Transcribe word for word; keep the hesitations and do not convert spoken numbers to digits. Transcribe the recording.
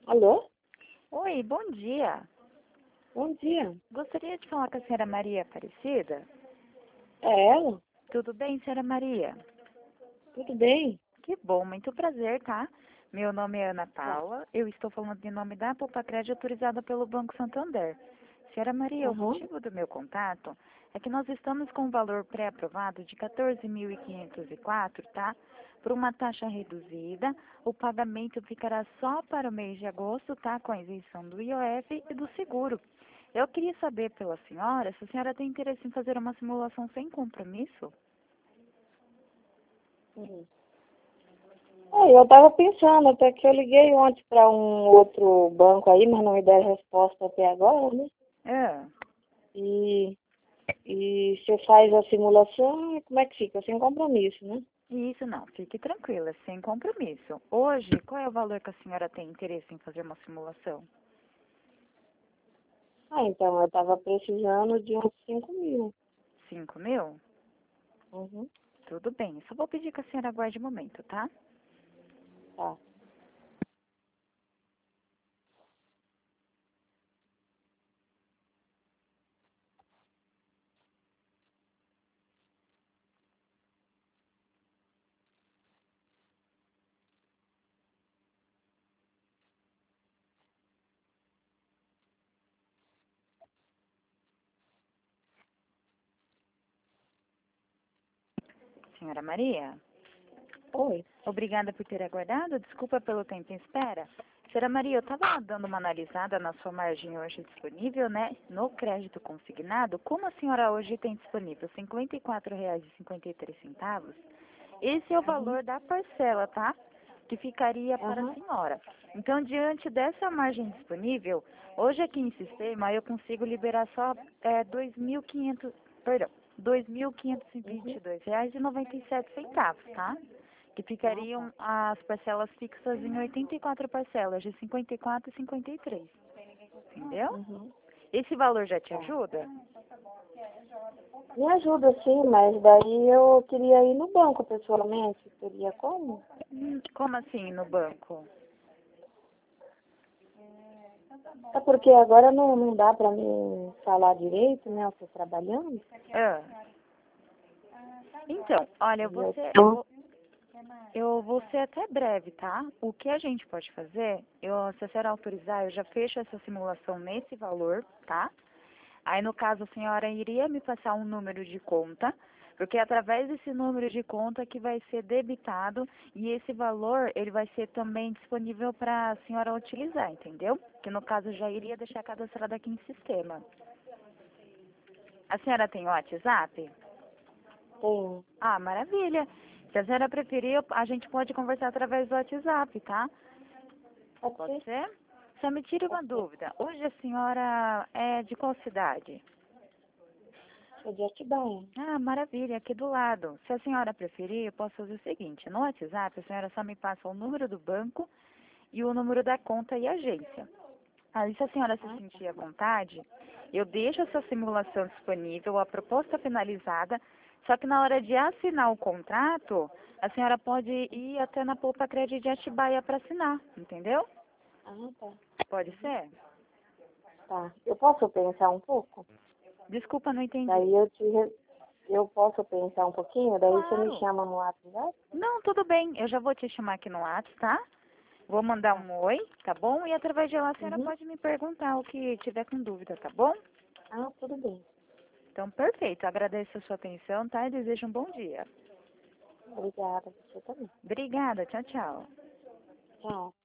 Alô? Oi, bom dia. Bom dia. Gostaria de falar com a senhora Maria Aparecida. É ela? Tudo bem, senhora Maria? Tudo bem? Que bom, muito prazer, tá? Meu nome é Ana Tá. Paula, eu estou falando em nome da Poupa-Crédito autorizada pelo Banco Santander. Senhora Maria, o Uhum. motivo do meu contato é que nós estamos com um valor pré-aprovado de quatorze mil quinhentos e quatro, tá? Por uma taxa reduzida, o pagamento ficará só para o mês de agosto, tá? Com a isenção do I O F e do seguro. Eu queria saber pela senhora se a senhora tem interesse em fazer uma simulação sem compromisso. Uhum. É, eu tava pensando, até que eu liguei ontem para um outro banco aí, mas não me deram resposta até agora, né? É. E, e você faz a simulação e como é que fica? Sem compromisso, né? Isso não, fique tranquila, sem compromisso. Hoje, qual é o valor que a senhora tem interesse em fazer uma simulação? Ah, então eu tava precisando de uns cinco mil. Cinco mil? Uhum. Tudo bem, só vou pedir que a senhora aguarde um momento, tá? Tá. Senhora Maria, Oi. obrigada por ter aguardado, desculpa pelo tempo em espera. Senhora Maria, eu estava dando uma analisada na sua margem hoje disponível, né? No crédito consignado, como a senhora hoje tem disponível cinquenta e quatro reais e cinquenta e três centavos, esse é o Uhum. valor da parcela, tá? Que ficaria para a Aham. senhora. Então, diante dessa margem disponível, hoje aqui em sistema eu consigo liberar só é, dois mil e quinhentos, perdão, dois mil quinhentos e vinte e Uhum. dois reais e noventa e sete centavos, tá? Que Ah, tá. ficariam as parcelas fixas em oitenta e quatro parcelas, de cinquenta e quatro e cinquenta e três. Entendeu? Uhum. Esse valor já te Tá. ajuda? Me ajuda sim, mas daí eu queria ir no banco pessoalmente. Teria como? Hum, Como assim no banco? É porque agora não, não dá para mim falar direito, né? Eu estou trabalhando. Ah, então, olha, E eu você, eu tô... vou, eu vou ser até breve, tá? O que a gente pode fazer, eu, se a senhora autorizar, eu já fecho essa simulação nesse valor, tá? Aí, no caso, a senhora iria me passar um número de conta, porque é através desse número de conta que vai ser debitado e esse valor, ele vai ser também disponível para a senhora utilizar, entendeu? Que no caso já iria deixar cadastrado aqui em sistema. A senhora tem WhatsApp? Tenho. Ah, maravilha. Se a senhora preferir, a gente pode conversar através do WhatsApp, tá? Pode Pode ser? ser? Só me tire uma Pode ser. dúvida. Hoje a senhora é de qual cidade? Sou de Atibaia. Ah, maravilha, aqui do lado. Se a senhora preferir, eu posso fazer o seguinte. No WhatsApp, a senhora só me passa o número do banco e o número da conta e agência. Aí, se a senhora se Ah, tá. sentir à vontade, eu deixo essa simulação disponível, a proposta finalizada, só que na hora de assinar o contrato, a senhora pode ir até na Poupa Crédito de Atibaia para assinar, entendeu? Ah, tá. Pode Uhum. ser? Tá. Eu posso pensar um pouco? Desculpa, não Daí entendi. eu te... re- Eu posso pensar um pouquinho? Daí você me Claro. chama no WhatsApp? Não, tudo bem. Eu já vou te chamar aqui no WhatsApp, tá? Vou mandar Tá. um oi, tá bom? E através de lá a senhora Uhum. pode me perguntar o que tiver com dúvida, tá bom? Ah, tudo bem. Então, perfeito. Agradeço a sua atenção, tá? E desejo um bom dia. Obrigada. Você também. Obrigada. Tchau, tchau. Tchau.